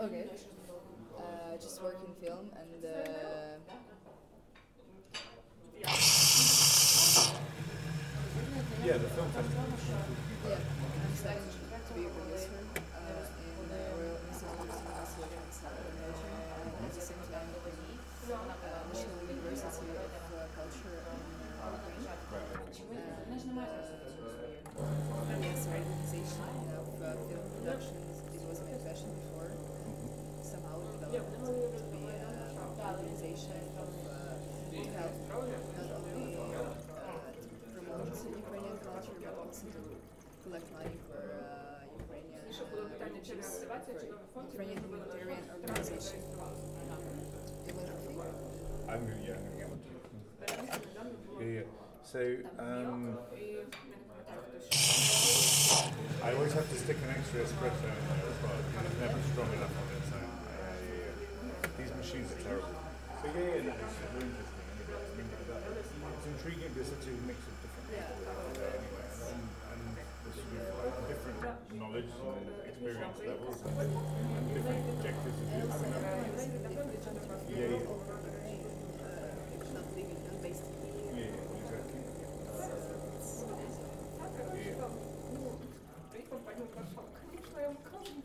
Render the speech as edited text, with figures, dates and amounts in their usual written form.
Okay. Just work in film and Yeah, the film festival. yeah, I'm studying to be a producer in Royal Institute of Cinematography and Sound and Motion, and at the same time in National University of Culture in Ukraine. And yes, organization of film productions, it was my passion before. Somehow it developed to be an organization of to help not only promote Ukrainian culture but also to collect money for Ukrainian refugees, for Ukrainian humanitarian organization. It was your thing? I'm gonna get one too. Yeah. So I always have to stick an extra espresso in there as well because it's never strong enough on its own. These machines are terrible. But no, it's super interesting. Anyway, it's intriguing. There's such a mix of different people anyway, and there's different knowledge and experience levels and different objectives of doing. Not living, not based